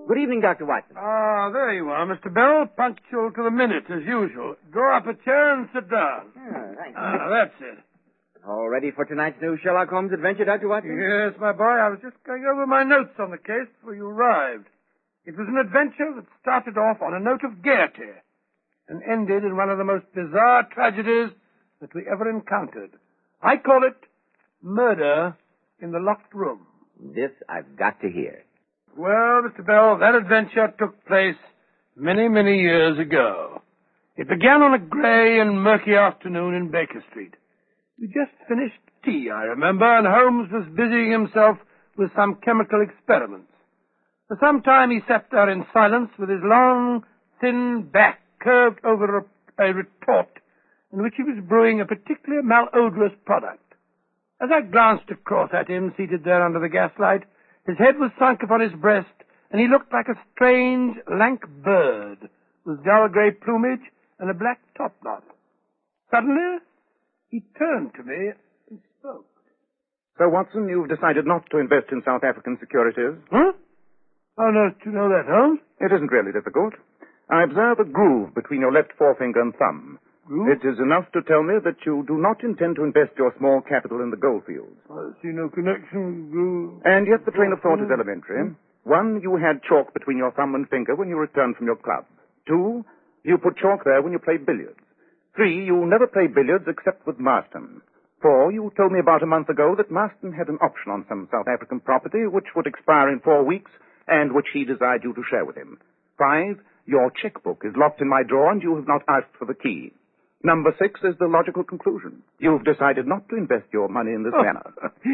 Good evening, Dr. Watson. Ah, there you are, Mr. Bell. Punctual to the minute, as usual. Draw up a chair and sit down. Thank you. That's it. All ready for tonight's new Sherlock Holmes adventure, Dr. Watson? Yes, my boy. I was just going over my notes on the case before you arrived. It was an adventure that started off on a note of gaiety and ended in one of the most bizarre tragedies that we ever encountered. I call it Murder in the Locked Room. This I've got to hear. Well, Mr. Bell, that adventure took place many, many years ago. It began on a grey and murky afternoon in Baker Street. We just finished tea, I remember, and Holmes was busying himself with some chemical experiments. For some time he sat there in silence with his long, thin back curved over a retort in which he was brewing a particularly malodorous product. As I glanced across at him, seated there under the gaslight, his head was sunk upon his breast, and he looked like a strange, lank bird with dull grey plumage and a black topknot. Suddenly, he turned to me and spoke. So, Watson, you've decided not to invest in South African securities? Huh? How on earth do you know that, Holmes? It isn't really difficult. I observe a groove between your left forefinger and thumb. Groove? It is enough to tell me that you do not intend to invest your small capital in the gold fields. I see no connection, groove. And yet the train of thought is elementary. 1, you had chalk between your thumb and finger when you returned from your club. 2, you put chalk there when you played billiards. 3, you never play billiards except with Marston. 4, you told me about a month ago that Marston had an option on some South African property which would expire in 4 weeks and which he desired you to share with him. 5, your checkbook is locked in my drawer and you have not asked for the key. Number 6 is the logical conclusion. You've decided not to invest your money in this manner.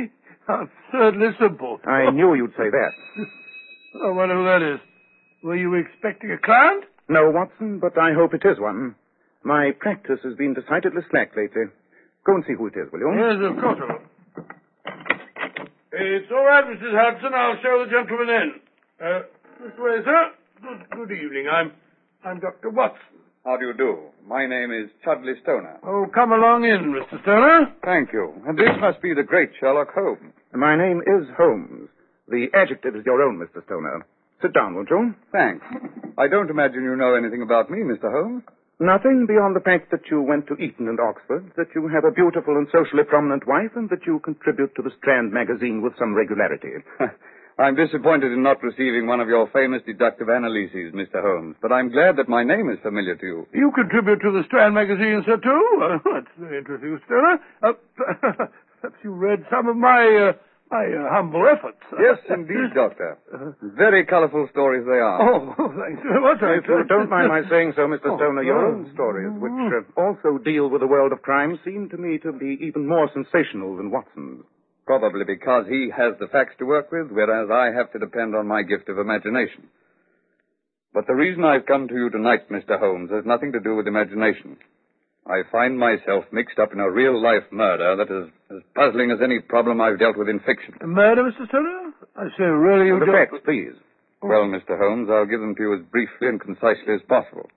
Absurdly simple. I knew you'd say that. I wonder who that is. Were you expecting a client? No, Watson, but I hope it is one. My practice has been decidedly slack lately. Go and see who it is, will you? Yes, of course I will. It's all right, Mrs. Hudson. I'll show the gentleman in. This way, sir. Good evening. I'm Dr. Watson. How do you do? My name is Chudley Stoner. Oh, come along in, Mr. Stoner. Thank you. And this must be the great Sherlock Holmes. My name is Holmes. The adjective is your own, Mr. Stoner. Sit down, won't you? Thanks. I don't imagine you know anything about me, Mr. Holmes. Nothing beyond the fact that you went to Eton and Oxford, that you have a beautiful and socially prominent wife, and that you contribute to the Strand magazine with some regularity. I'm disappointed in not receiving one of your famous deductive analyses, Mr. Holmes, but I'm glad that my name is familiar to you. You contribute to the Strand magazine, sir, too? That's very interesting, Stoner. Perhaps you read some of my humble efforts. Yes, indeed, Doctor. Very colorful stories they are. Oh, thanks very much. If you don't mind my saying so, Mr. Stoner, your own stories, which also deal with the world of crime, seem to me to be even more sensational than Watson's. Probably because he has the facts to work with, whereas I have to depend on my gift of imagination. But the reason I've come to you tonight, Mr. Holmes, has nothing to do with imagination. I find myself mixed up in a real-life murder that is as puzzling as any problem I've dealt with in fiction. A murder, Mr. Stoner? I say, really, you The facts, please. Well, Mr. Holmes, I'll give them to you as briefly and concisely as possible.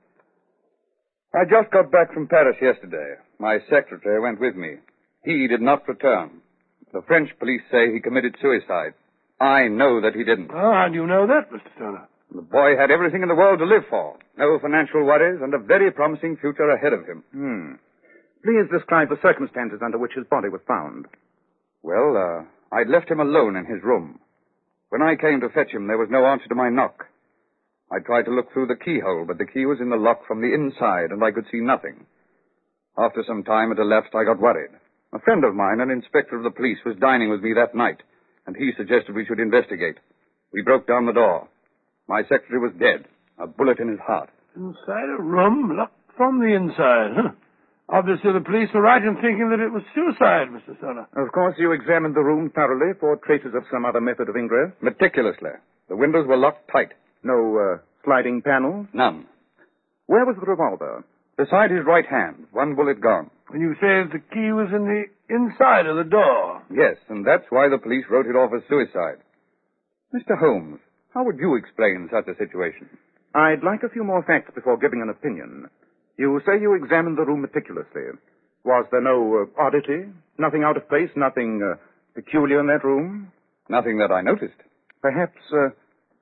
I just got back from Paris yesterday. My secretary went with me. He did not return. The French police say he committed suicide. I know that he didn't. Oh, how do you know that, Mr. Stoner? The boy had everything in the world to live for. No financial worries and a very promising future ahead of him. Please describe the circumstances under which his body was found. Well, I'd left him alone in his room. When I came to fetch him, there was no answer to my knock. I tried to look through the keyhole, but the key was in the lock from the inside, and I could see nothing. After some time had elapsed, I got worried. A friend of mine, an inspector of the police, was dining with me that night, and he suggested we should investigate. We broke down the door. My secretary was dead, a bullet in his heart. Inside a room, locked from the inside, huh? Obviously the police were right in thinking that it was suicide, Mr. Stoner. Of course, you examined the room thoroughly for traces of some other method of ingress? Meticulously. The windows were locked tight. No sliding panels? None. Where was the revolver? Beside his right hand, one bullet gone. When you say the key was in the inside of the door. Yes, and that's why the police wrote it off as suicide. Mr. Holmes, how would you explain such a situation? I'd like a few more facts before giving an opinion. You say you examined the room meticulously. Was there no oddity? Nothing out of place? Nothing peculiar in that room? Nothing that I noticed. Perhaps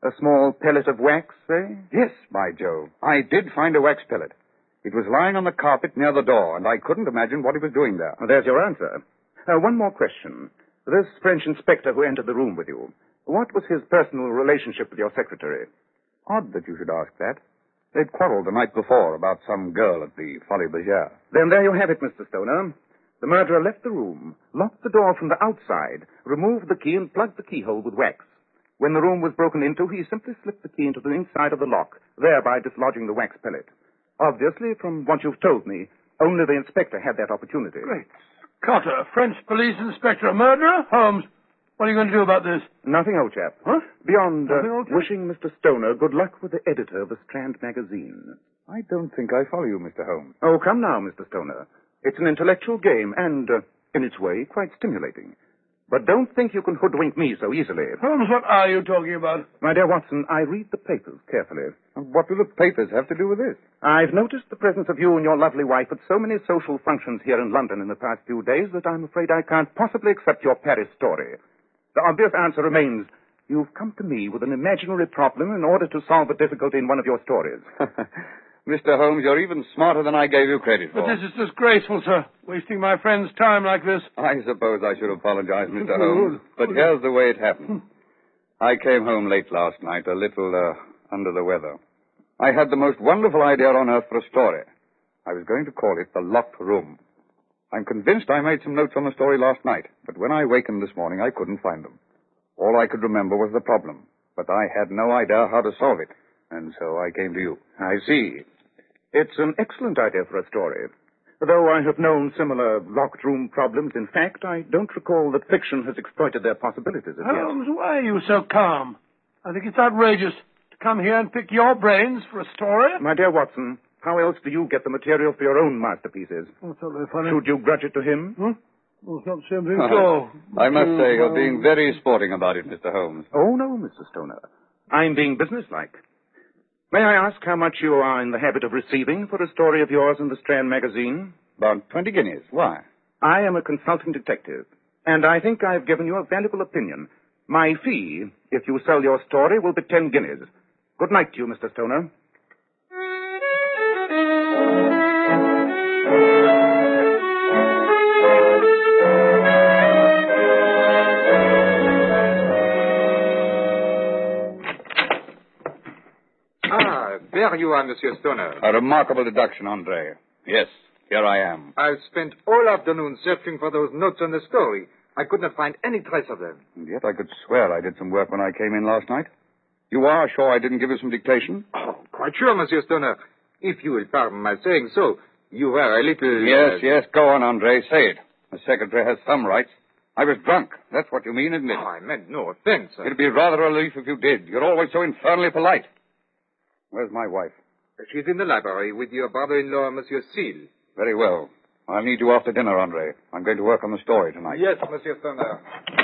A small pellet of wax, eh? Yes, by Jove. I did find a wax pellet. It was lying on the carpet near the door, and I couldn't imagine what he was doing there. Well, there's your answer. One more question. This French inspector who entered the room with you, what was his personal relationship with your secretary? Odd that you should ask that. They'd quarreled the night before about some girl at the Folies Bergère. Then there you have it, Mr. Stoner. The murderer left the room, locked the door from the outside, removed the key, and plugged the keyhole with wax. When the room was broken into, he simply slipped the key into the inside of the lock, thereby dislodging the wax pellet. Obviously, from what you've told me, only the inspector had that opportunity. Great Scott, a French police inspector, a murderer? Holmes, what are you going to do about this? Nothing, old chap. Huh? Beyond Nothing, old chap? wishing Mr. Stoner good luck with the editor of the Strand magazine. I don't think I follow you, Mr. Holmes. Oh, come now, Mr. Stoner. It's an intellectual game and, in its way, quite stimulating. But don't think you can hoodwink me so easily. Holmes, what are you talking about? My dear Watson, I read the papers carefully. And what do the papers have to do with this? I've noticed the presence of you and your lovely wife at so many social functions here in London in the past few days that I'm afraid I can't possibly accept your Paris story. The obvious answer remains, you've come to me with an imaginary problem in order to solve a difficulty in one of your stories. Mr. Holmes, you're even smarter than I gave you credit for. But this is disgraceful, sir. Wasting my friend's time like this. I suppose I should apologize, Mr. Holmes. But here's the way it happened. I came home late last night, a little, under the weather. I had the most wonderful idea on earth for a story. I was going to call it The Locked Room. I'm convinced I made some notes on the story last night, but when I wakened this morning, I couldn't find them. All I could remember was the problem, but I had no idea how to solve it, and so I came to you. I see. It's an excellent idea for a story. Though I have known similar locked room problems, in fact, I don't recall that fiction has exploited their possibilities as yet. Holmes, why are you so calm? I think it's outrageous to come here and pick your brains for a story. My dear Watson, how else do you get the material for your own masterpieces? Oh, that's not very funny. Should you grudge it to him? Well, it's not the same thing at all. I must say, you're being very sporting about it, Mr. Holmes. Oh, no, Mr. Stoner. I'm being businesslike. May I ask how much you are in the habit of receiving for a story of yours in the Strand magazine? About 20 guineas. Why? I am a consulting detective, and I think I've given you a valuable opinion. My fee, if you sell your story, will be 10 guineas. Good night to you, Mr. Stoner. There you are, Monsieur Stoner. A remarkable deduction, Andre. Yes, here I am. I've spent all afternoon searching for those notes on the story. I could not find any trace of them. And yet I could swear I did some work when I came in last night. You are sure I didn't give you some dictation? Oh, quite sure, Monsieur Stoner. If you will pardon my saying so, you were a little... Yes, go on, Andre. Say it. The secretary has some rights. I was drunk. That's what you mean, isn't it? Oh, I meant no offense. It'd be rather a relief if you did. You're always so infernally polite. Where's my wife? She's in the library with your brother-in-law, Monsieur Seal. Very well. I'll need you after dinner, Andre. I'm going to work on the story tonight. Yes, Monsieur Stoner.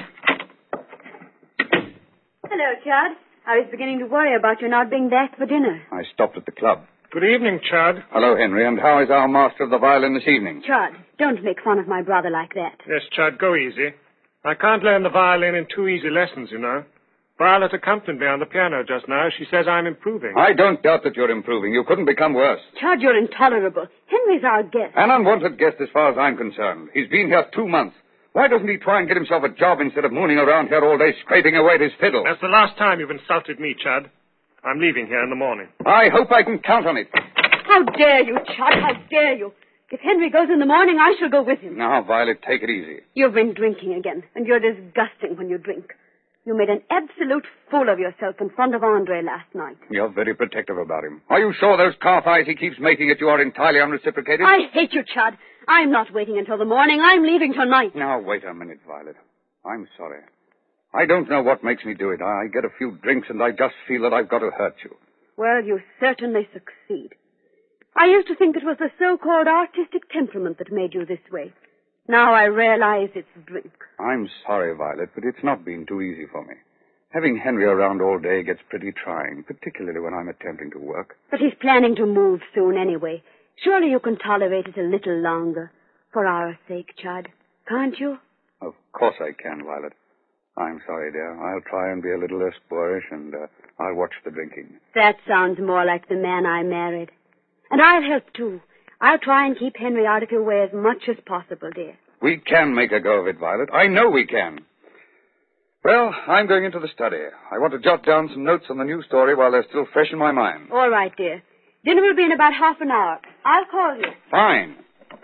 Hello, Chad. I was beginning to worry about you not being back for dinner. I stopped at the club. Good evening, Chad. Hello, Henry, and how is our master of the violin this evening? Chad, don't make fun of my brother like that. Yes, Chad, go easy. I can't learn the violin in 2 easy lessons, you know. Violet accompanied me on the piano just now. She says I'm improving. I don't doubt that you're improving. You couldn't become worse. Chad, you're intolerable. Henry's our guest. An unwanted guest as far as I'm concerned. He's been here 2 months. Why doesn't he try and get himself a job instead of mooning around here all day scraping away at his fiddle? That's the last time you've insulted me, Chad. I'm leaving here in the morning. I hope I can count on it. How dare you, Chad? How dare you? If Henry goes in the morning, I shall go with him. Now, Violet, take it easy. You've been drinking again, and you're disgusting when you drink. You made an absolute fool of yourself in front of Andre last night. You're very protective about him. Are you sure those calf eyes he keeps making at you are entirely unreciprocated? I hate you, Chad. I'm not waiting until the morning. I'm leaving tonight. Now, wait a minute, Violet. I'm sorry. I don't know what makes me do it. I get a few drinks and I just feel that I've got to hurt you. Well, you certainly succeed. I used to think it was the so-called artistic temperament that made you this way. Now I realize it's drink. I'm sorry, Violet, but it's not been too easy for me. Having Henry around all day gets pretty trying, particularly when I'm attempting to work. But he's planning to move soon anyway. Surely you can tolerate it a little longer. For our sake, Chad. Can't you? Of course I can, Violet. I'm sorry, dear. I'll try and be a little less boorish, and I'll watch the drinking. That sounds more like the man I married. And I'll help, too. I'll try and keep Henry out of your way as much as possible, dear. We can make a go of it, Violet. I know we can. Well, I'm going into the study. I want to jot down some notes on the new story while they're still fresh in my mind. All right, dear. Dinner will be in about half an hour. I'll call you. Fine.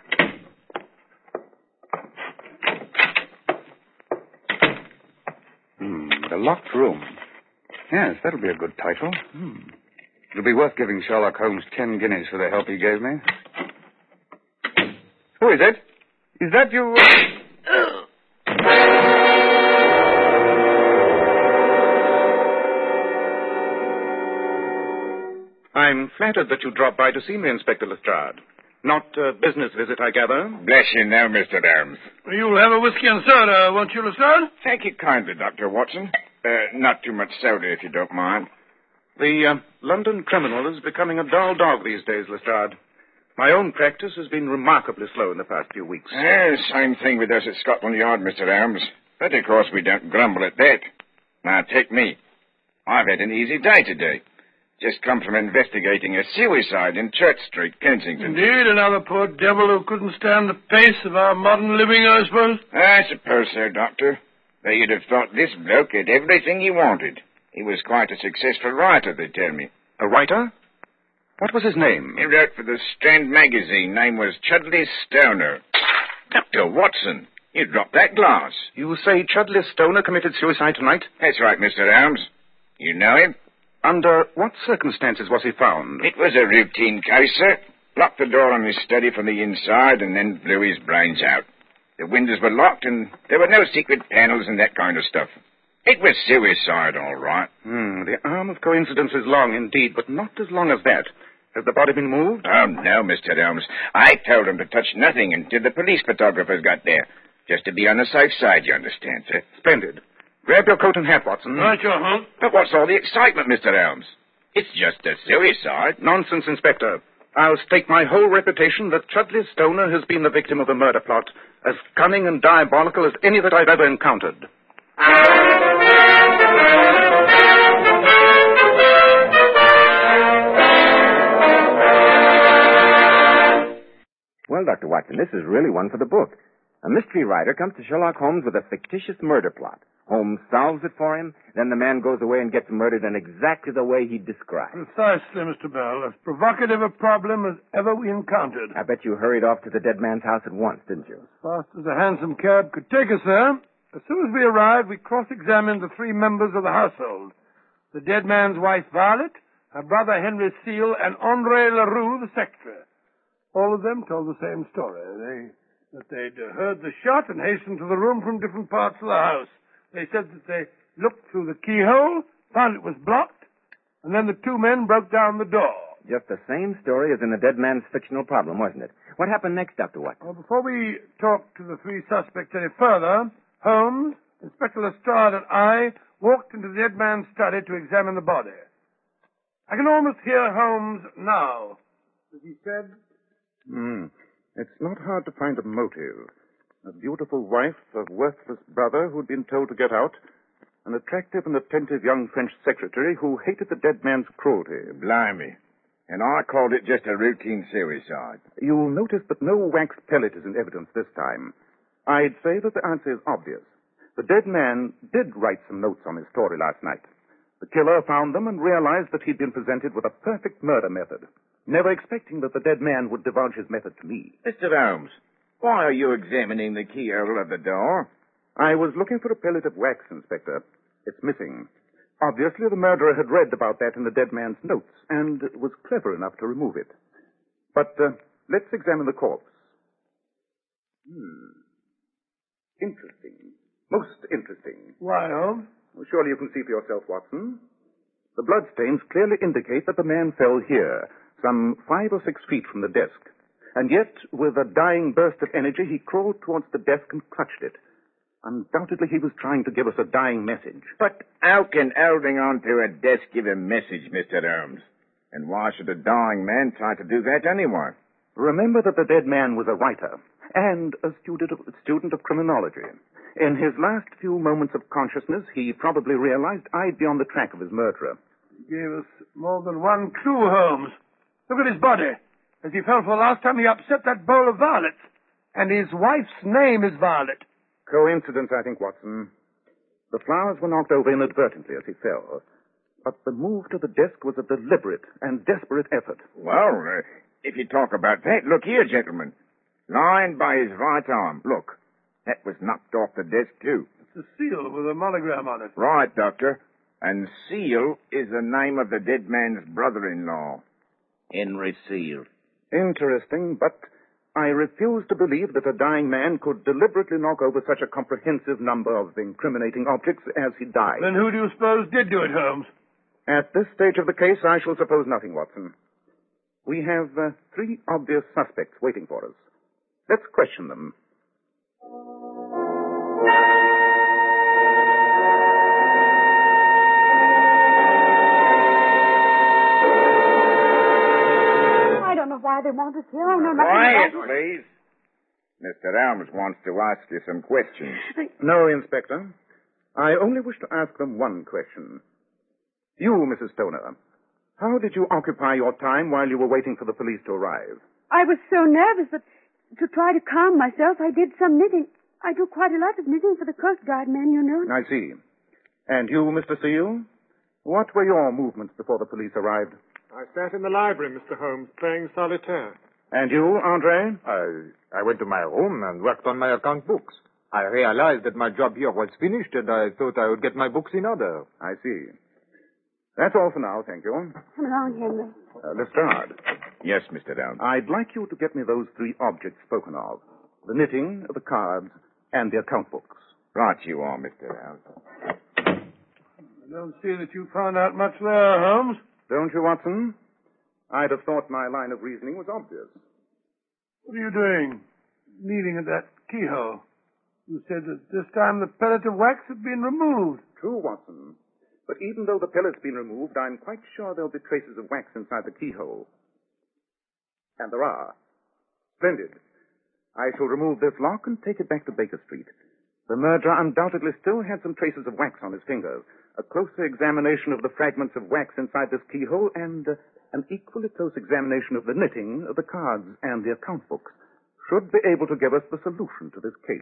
The locked room. Yes, that'll be a good title. It'll be worth giving Sherlock Holmes 10 guineas for the help he gave me. Who is it? Is that you? I'm flattered that you dropped by to see me, Inspector Lestrade. Not a business visit, I gather. Bless you now, Mr. Holmes. You'll have a whiskey and soda, won't you, Lestrade? Thank you kindly, Dr. Watson. Not too much soda, if you don't mind. The London criminal is becoming a dull dog these days, Lestrade. My own practice has been remarkably slow in the past few weeks. Same thing with us at Scotland Yard, Mr. Holmes. But, of course, we don't grumble at that. Now, take me. I've had an easy day today. Just come from investigating a suicide in Church Street, Kensington. Indeed, another poor devil who couldn't stand the pace of our modern living, I suppose. I suppose so, Doctor. Though you'd have thought this bloke had everything he wanted. He was quite a successful writer, they tell me. A writer? What was his name? He wrote for the Strand magazine. Name was Chudley Stoner. Dr. Watson, you dropped that glass. You say Chudley Stoner committed suicide tonight? That's right, Mr. Holmes. You know him? Under what circumstances was he found? It was a routine case, sir. Locked the door on his study from the inside and then blew his brains out. The windows were locked and there were no secret panels and that kind of stuff. It was suicide, all right. The arm of coincidence is long indeed, but not as long as that. Has the body been moved? Oh, no, Mr. Holmes. I told him to touch nothing until the police photographers got there. Just to be on the safe side, you understand, sir. Splendid. Grab your coat and hat, Watson. Right, your hump. But what's all the excitement, Mr. Holmes? It's just a suicide. Nonsense, Inspector. I'll stake my whole reputation that Chudley Stoner has been the victim of a murder plot, as cunning and diabolical as any that I've ever encountered. Well, Dr. Watson, this is really one for the book. A mystery writer comes to Sherlock Holmes with a fictitious murder plot. Holmes solves it for him, then the man goes away and gets murdered in exactly the way he described. Precisely, Mr. Bell. As provocative a problem as ever we encountered. I bet you hurried off to the dead man's house at once, didn't you? As fast as a hansom cab could take us there. As soon as we arrived, we cross-examined the three members of the household. The dead man's wife, Violet, her brother, Henry Seal, and André Leroux, the secretary. All of them told the same story. That they'd heard the shot and hastened to the room from different parts of the house. They said that they looked through the keyhole, found it was blocked, and then the two men broke down the door. Just the same story as in the dead man's fictional problem, wasn't it? What happened next, Dr. Watson? Well, before we talked to the three suspects any further, Holmes, Inspector Lestrade, and I walked into the dead man's study to examine the body. I can almost hear Holmes now. As he said... It's not hard to find a motive. A beautiful wife, a worthless brother who'd been told to get out, an attractive and attentive young French secretary who hated the dead man's cruelty. Blimey. And I called it just a routine suicide. You'll notice that no wax pellet is in evidence this time. I'd say that the answer is obvious. The dead man did write some notes on his story last night. The killer found them and realized that he'd been presented with a perfect murder method, never expecting that the dead man would divulge his method to me. Mr. Holmes, why are you examining the keyhole of the door? I was looking for a pellet of wax, Inspector. It's missing. Obviously, the murderer had read about that in the dead man's notes and was clever enough to remove it. But let's examine the corpse. Interesting. Most interesting. Why, Holmes? Well, surely you can see for yourself, Watson. The bloodstains clearly indicate that the man fell here, some 5 or 6 feet from the desk. And yet, with a dying burst of energy, he crawled towards the desk and clutched it. Undoubtedly, he was trying to give us a dying message. But how can holding on to a desk give a message, Mr. Holmes? And why should a dying man try to do that anyway? Remember that the dead man was a writer and a student of criminology. In his last few moments of consciousness, he probably realized I'd be on the track of his murderer. He gave us more than one clue, Holmes. Look at his body. As he fell for the last time, he upset that bowl of violets. And his wife's name is Violet. Coincidence, I think, Watson. The flowers were knocked over inadvertently as he fell. But the move to the desk was a deliberate and desperate effort. Well, if you talk about that, look here, gentlemen. Lying by his right arm. Look, that was knocked off the desk, too. It's a seal with a monogram on it. Right, Doctor. And Seal is the name of the dead man's brother-in-law. Henry Seal. Interesting, but I refuse to believe that a dying man could deliberately knock over such a comprehensive number of incriminating objects as he died. Then who do you suppose did do it, Holmes? At this stage of the case, I shall suppose nothing, Watson. We have 3 obvious suspects waiting for us. Let's question them. I don't know why they want us here. I know nothing Quiet, about it. please. Mr. Elms wants to ask you some questions. No, Inspector. I only wish to ask them one question. You, Mrs. Stoner, how did you occupy your time while you were waiting for the police to arrive? I was so nervous that to try to calm myself, I did some knitting. I do quite a lot of knitting for the Coast Guard men, you know. I see. And you, Mr. Seal? What were your movements before the police arrived? I sat in the library, Mr. Holmes, playing solitaire. And you, Andre? I went to my room and worked on my account books. I realized that my job here was finished, and I thought I would get my books in order. I see. That's all for now, thank you. Come along, Henry. Lestrade, Yes, Mr. Elms. I'd like you to get me those 3 objects spoken of. The knitting, the cards, and the account books. Right you are, Mr. Elms. I don't see that you found out much there, Holmes. Don't you, Watson? I'd have thought my line of reasoning was obvious. What are you doing? Kneading at that keyhole. You said that this time the pellet of wax had been removed. True, Watson. But even though the pellet's been removed, I'm quite sure there'll be traces of wax inside the keyhole. And there are. Splendid. I shall remove this lock and take it back to Baker Street. The murderer undoubtedly still had some traces of wax on his fingers. A closer examination of the fragments of wax inside this keyhole and an equally close examination of the knitting, the cards, and the account books should be able to give us the solution to this case.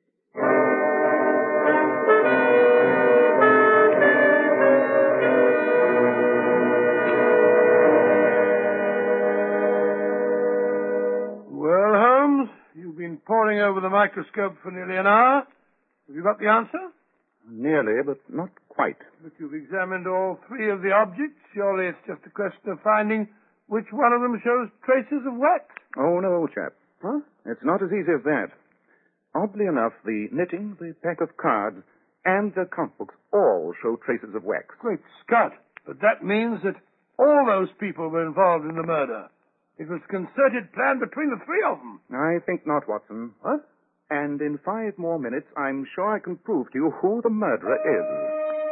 Well, Holmes, you've been poring over the microscope for nearly an hour. Have you got the answer? Nearly, but not quite. But you've examined all 3 of the objects. Surely it's just a question of finding which one of them shows traces of wax. Oh, no, old chap. Huh? It's not as easy as that. Oddly enough, the knitting, the pack of cards, and the account books all show traces of wax. Great Scott. But that means that all those people were involved in the murder. It was a concerted plan between the 3 of them. I think not, Watson. What? And in 5 more minutes, I'm sure I can prove to you who the murderer is.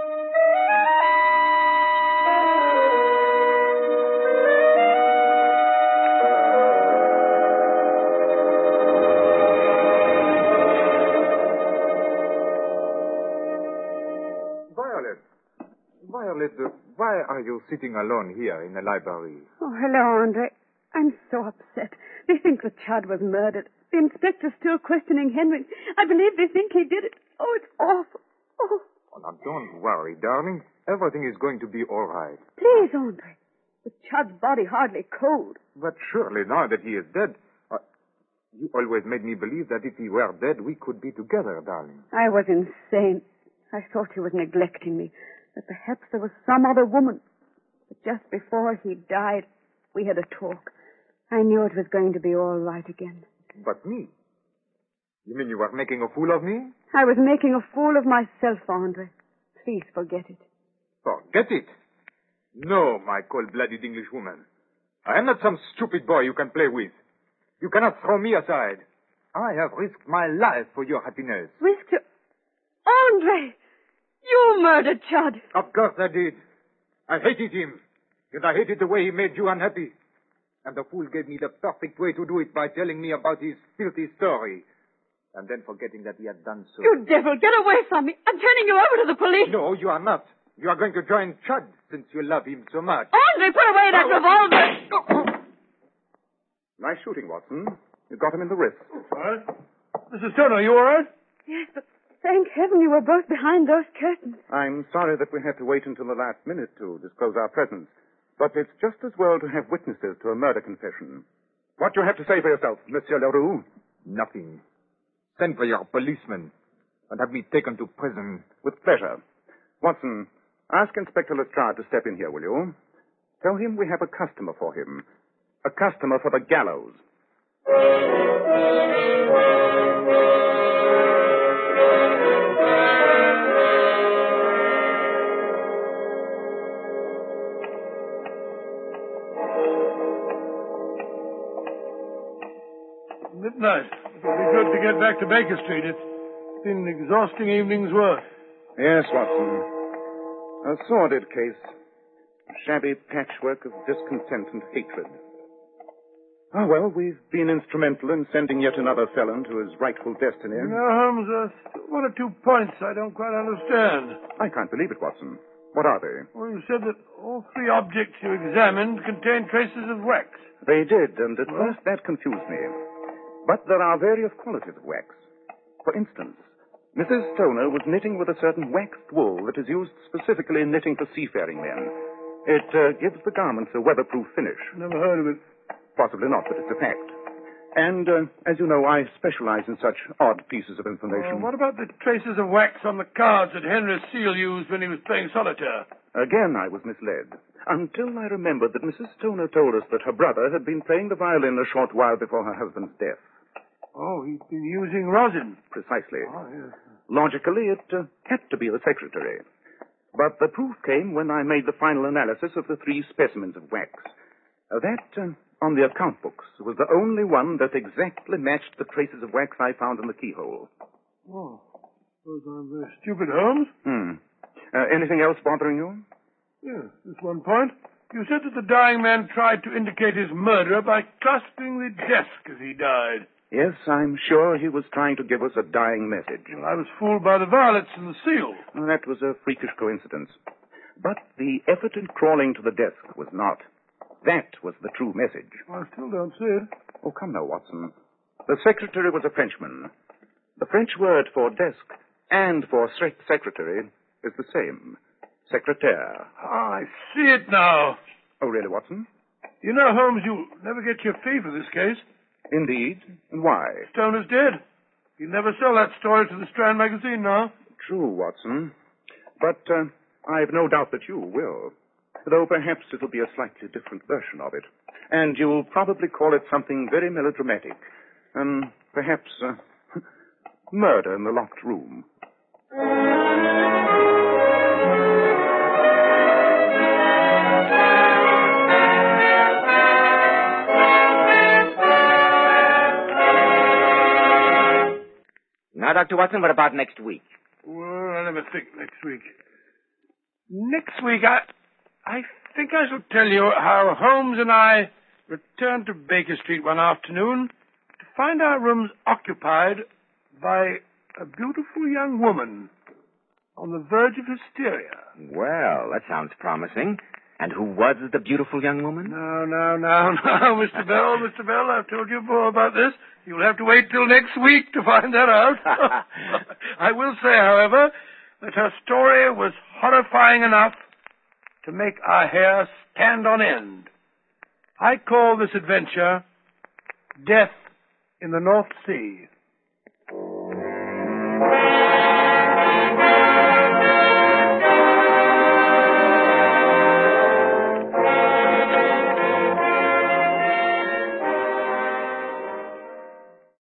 Violet, why are you sitting alone here in the library? Oh, hello, Andre. I'm so upset. They think the Chud was murdered. The inspector's still questioning Henry. I believe they think he did it. Oh, it's awful. Oh. Oh, now, don't worry, darling. Everything is going to be all right. Please, Andre. The Chud's body hardly cold. But surely now that he is dead, you always made me believe that if he were dead, we could be together, darling. I was insane. I thought he was neglecting me, that perhaps there was some other woman. But just before he died, we had a talk. I knew it was going to be all right again. But me? You mean you were making a fool of me? I was making a fool of myself, Andre. Please forget it. Forget it? No, my cold-blooded Englishwoman. I am not some stupid boy you can play with. You cannot throw me aside. I have risked my life for your happiness. Risked your... Andre! You murdered Chud. Of course I did. I hated him. And I hated the way he made you unhappy. And the fool gave me the perfect way to do it by telling me about his filthy story. and then forgetting that he had done so. You devil, get away from me. I'm turning you over to the police. No, you are not. You are going to join Chud, since you love him so much. Andre, put away that revolver. Nice shooting, Watson. You got him in the wrist. All right. Mrs. Stoner, you all right? Yes, but thank heaven you were both behind those curtains. I'm sorry that we had to wait until the last minute to disclose our presence, but it's just as well to have witnesses to a murder confession. What do you have to say for yourself, Monsieur Leroux? Nothing. Send for your policeman and have me taken to prison. With pleasure. Watson, ask Inspector Lestrade to step in here, will you? Tell him we have a customer for him. A customer for the gallows. Midnight. It'll be good to get back to Baker Street. It's been an exhausting evening's work. Yes, Watson. A sordid case. A shabby patchwork of discontent and hatred. Oh, well, we've been instrumental in sending yet another felon to his rightful destiny. You know, Holmes, there's one or two points I don't quite understand. I can't believe it, Watson. What are they? Well, you said that all three objects you examined contained traces of wax. They did, and at first that confused me. But there are various qualities of wax. For instance, Mrs. Stoner was knitting with a certain waxed wool that is used specifically in knitting for seafaring men. It gives the garments a weatherproof finish. Never heard of it. Possibly not, but it's a fact. And, as you know, I specialize in such odd pieces of information. What about the traces of wax on the cards that Henry Steele used when he was playing solitaire? Again, I was misled. Until I remembered that Mrs. Stoner told us that her brother had been playing the violin a short while before her husband's death. Oh, he'd been using rosin. Precisely. Oh, yes. Logically, it had to be the secretary. But the proof came when I made the final analysis of the three specimens of wax. That, on the account books, was the only one that exactly matched the traces of wax I found in the keyhole. Oh, suppose I'm very stupid, Holmes. Anything else bothering you? Yes, just one point. You said that the dying man tried to indicate his murderer by clasping the desk as he died. Yes, I'm sure he was trying to give us a dying message. Well, I was fooled by the violets and the seal. Well, that was a freakish coincidence. But the effort in crawling to the desk was not. That was the true message. I still don't see it. Oh, come now, Watson. The secretary was a Frenchman. The French word for desk and for secretary is the same. Secrétaire. I see it now. Oh, really, Watson? You know, Holmes, you'll never get your fee for this case. Indeed. And why? Stoner's dead. He'll never sell that story to the Strand magazine now. True, Watson. But I've no doubt that you will. Though perhaps it'll be a slightly different version of it. And you'll probably call it something very melodramatic. Perhaps murder in the locked room. Now, Dr. Watson, what about next week? Well, let me think next week. Next week, I think I shall tell you how Holmes and I returned to Baker Street one afternoon to find our rooms occupied by a beautiful young woman on the verge of hysteria. Well, that sounds promising. And who was the beautiful young woman? No, Mr. Bell. Mr. Bell, I've told you before about this. You'll have to wait till next week to find that out. I will say, however, that her story was horrifying enough to make our hair stand on end. I call this adventure Death in the North Sea.